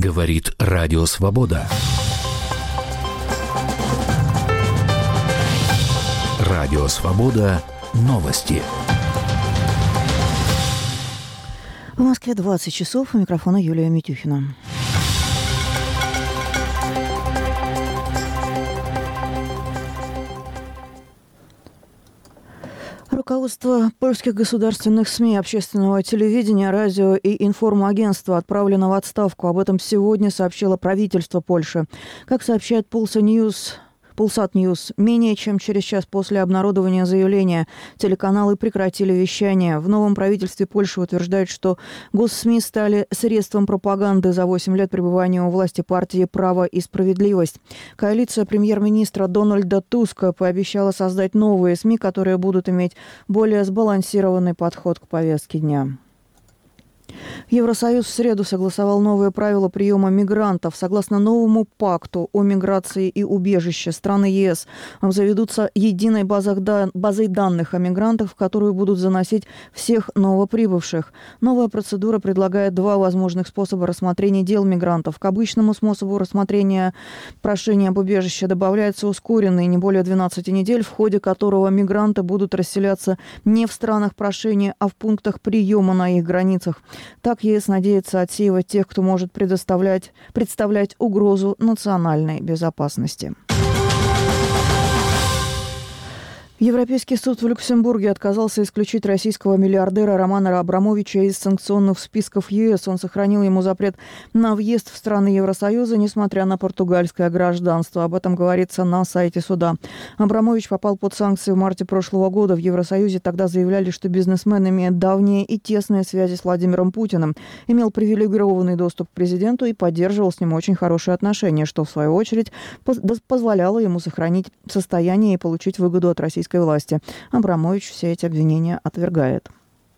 Говорит Радио Свобода. Радио Свобода. Новости. В Москве 20 часов. У микрофона Юлия Митюхина. Руководство польских государственных СМИ, общественного телевидения, радио и информагентства отправлено в отставку. Об этом сегодня сообщило правительство Польши. Как сообщает Полсат Ньюс, менее чем через час после обнародования заявления телеканалы прекратили вещание. В новом правительстве Польши утверждают, что госсми стали средством пропаганды за 8 лет пребывания у власти партии «Право и справедливость». Коалиция премьер-министра Дональда Туска пообещала создать новые СМИ, которые будут иметь более сбалансированный подход к повестке дня. Евросоюз в среду согласовал новые правила приема мигрантов. Согласно новому пакту о миграции и убежище, страны ЕС обзаведутся единой базой данных о мигрантах, в которую будут заносить всех новоприбывших. Новая процедура предлагает два возможных способа рассмотрения дел мигрантов. К обычному способу рассмотрения прошения об убежище добавляется ускоренный, не более 12 недель, в ходе которого мигранты будут расселяться не в странах прошения, а в пунктах приема на их границах. Так ЕС надеется отсеивать тех, кто может представлять угрозу национальной безопасности. Европейский суд в Люксембурге отказался исключить российского миллиардера Романа Абрамовича из санкционных списков ЕС. Он сохранил ему запрет на въезд в страны Евросоюза, несмотря на португальское гражданство. Об этом говорится на сайте суда. Абрамович попал под санкции в марте прошлого года. В Евросоюзе тогда заявляли, что бизнесмен имеет давние и тесные связи с Владимиром Путиным, имел привилегированный доступ к президенту и поддерживал с ним очень хорошие отношения, что, в свою очередь, позволяло ему сохранить состояние и получить выгоду от российской власти. Абрамович все эти обвинения отвергает.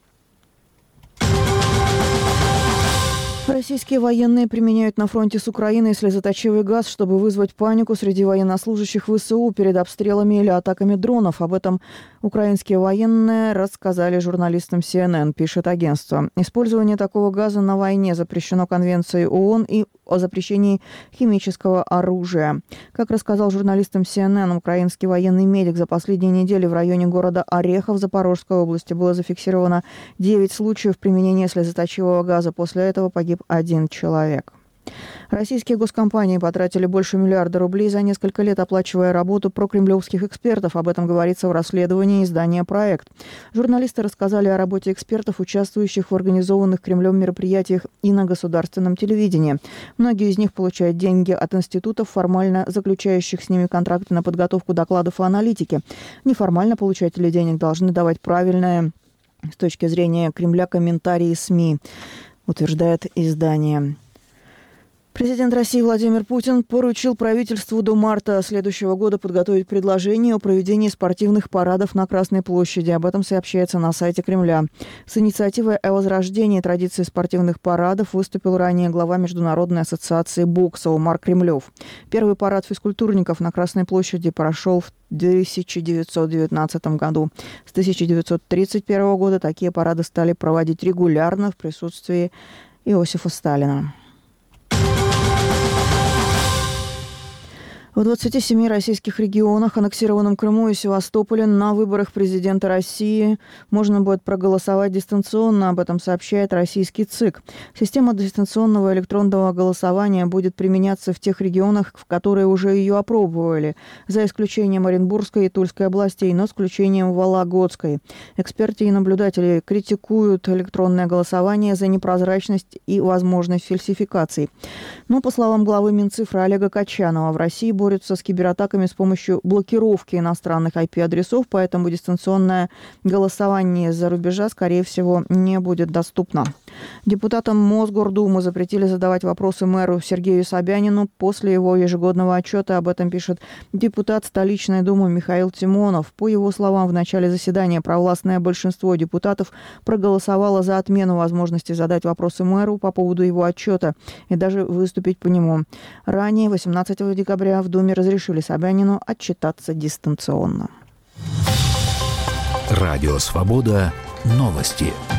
Российские военные применяют на фронте с Украиной слезоточивый газ, чтобы вызвать панику среди военнослужащих ВСУ перед обстрелами или атаками дронов. Об этом украинские военные рассказали журналистам CNN, пишет агентство. Использование такого газа на войне запрещено Конвенцией ООН и о запрещении химического оружия. Как рассказал журналистам CNN, украинский военный медик, за последние недели в районе города Орехов Запорожской области было зафиксировано 9 случаев применения слезоточивого газа. После этого погиб 1 человек. Российские госкомпании потратили больше миллиарда рублей за несколько лет, оплачивая работу прокремлевских экспертов. Об этом говорится в расследовании издания «Проект». Журналисты рассказали о работе экспертов, участвующих в организованных Кремлем мероприятиях и на государственном телевидении. Многие из них получают деньги от институтов, формально заключающих с ними контракты на подготовку докладов и аналитики. Неформально получатели денег должны давать правильные, с точки зрения Кремля, комментарии СМИ, утверждает издание. Президент России Владимир Путин поручил правительству до марта следующего года подготовить предложение о проведении спортивных парадов на Красной площади. Об этом сообщается на сайте Кремля. С инициативой о возрождении традиции спортивных парадов выступил ранее глава Международной ассоциации бокса Умар Кремлев. Первый парад физкультурников на Красной площади прошел в 1919 году. С 1931 года такие парады стали проводить регулярно в присутствии Иосифа Сталина. В 27 российских регионах, аннексированном Крыму и Севастополе, на выборах президента России можно будет проголосовать дистанционно. Об этом сообщает российский ЦИК. Система дистанционного электронного голосования будет применяться в тех регионах, в которые уже ее опробовали, за исключением Оренбургской и Тульской областей, но с исключением Вологодской. Эксперты и наблюдатели критикуют электронное голосование за непрозрачность и возможность фальсификаций. Но, по словам главы Минцифры Олега Качанова, в России борются с кибератаками с помощью блокировки иностранных IP-адресов, поэтому дистанционное голосование из-за рубежа, скорее всего, не будет доступно. Депутатам Мосгордумы запретили задавать вопросы мэру Сергею Собянину после его ежегодного отчета. Об этом пишет депутат столичной думы Михаил Тимонов. По его словам, в начале заседания провластное большинство депутатов проголосовало за отмену возможности задать вопросы мэру по поводу его отчета и даже выступить по нему. Ранее, 18 декабря, в Думе разрешили Собянину отчитаться дистанционно. Радио Свобода. Новости.